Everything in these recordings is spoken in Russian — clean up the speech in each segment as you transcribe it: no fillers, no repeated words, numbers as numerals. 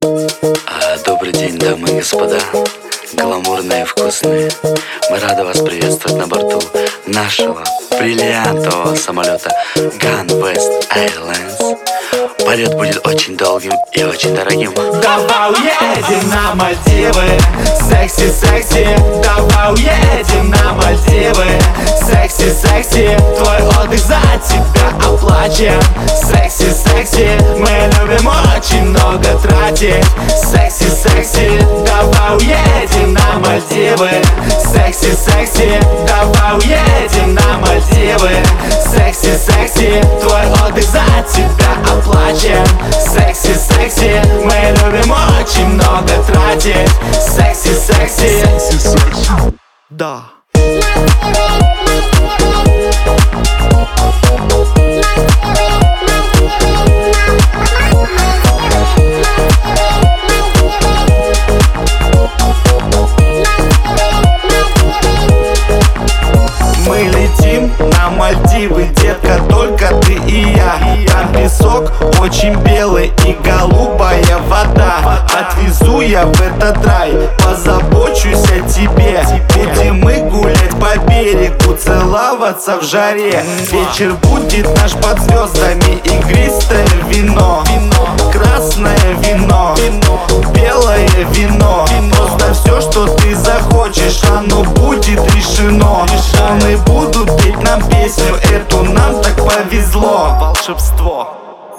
Добрый день, дамы и господа, гламурные и вкусные. Мы рады вас приветствовать на борту нашего бриллиантового самолета Gun West Airlines. Полет будет очень долгим и очень дорогим. Давай уедем на Мальдивы, секси-секси. Давай уедем на Мальдивы, секси-секси. Твой отдых за тебя оплачен, секси-секси. Мы любим очень много тратить, секси-секси. Давай уедем на Мальдивы, секси-секси. Давай уедем на Мальдивы, секси-секси. Твой отдых за тебя оплачен, секси-секси. Мы любим очень много тратить, секси-секси. Да. Мы летим на Мальдивы, детка, только ты и я. Там песок очень белый и голубая вода. Отвезу я в этот рай, позабочусь о тебе. Будем мы гулять по берегу, целоваться в жаре. Вечер будет наш под звездами, игристое вино, красное вино, белое вино. Просто все, что ты захочешь, оно будет решено. Он и буду петь нам песню эту, нам так повезло. Волшебство.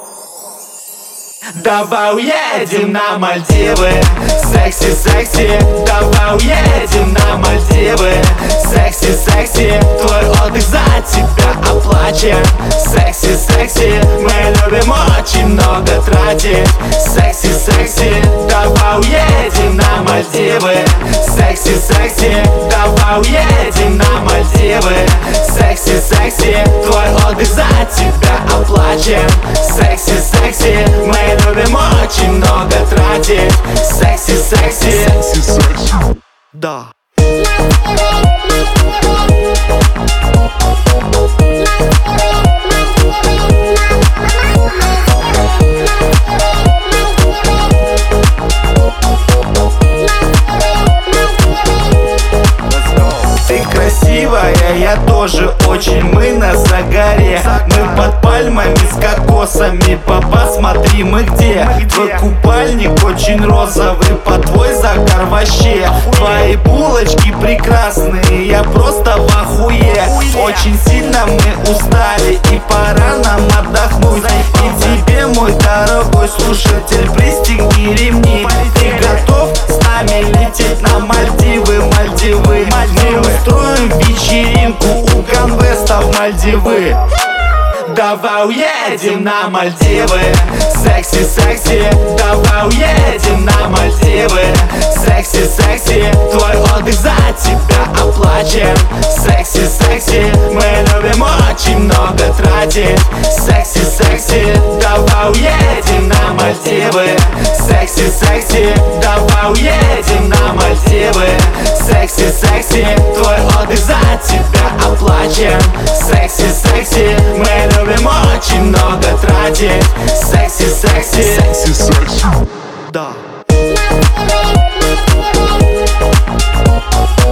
Давай уедем на Мальдивы, секси-секси. Давай уедем на Мальдивы, секси-секси. Твой отдых за тебя оплачен, секси-секси. Мы любим очень много тратить, секси-секси. Давай уедем на Мальдивы, секси-секси. Давай уедем на Мальдивы, секси-секси. Твой отдых за тебя оплачен, секси-секси. Мы любим очень много тратить, секси-секси. Да. Ты красивая, я тоже очень, мы на загоре. Мы под пальмами с кокосами, папа, смотри, мы где? Твой купальник очень розовый, под твой загар вообще. Твои булочки прекрасные, я просто в ахуе. Очень сильно мы устали и пора нам отдохнуть. И тебе, мой дорогой слушатель, пристегни ремни. Ты готов с нами лететь на Мальдивы, Мальдивы? Мы устроим вечеринку у Gun West в Мальдивы. Давай уедем на Мальдивы, секси-секси. Давай уедем на Мальдивы, секси-секси. Твой отдых за тебя оплачен, секси-секси. Мы любим очень много тратить, секси-секси. Давай уедем на Мальдивы, секси-секси. Давай уедем на Мальдивы, секси-секси. Твой отдых за тебя оплачен, секси-секси. Мы любим очень много тратить, секси-секси. Да.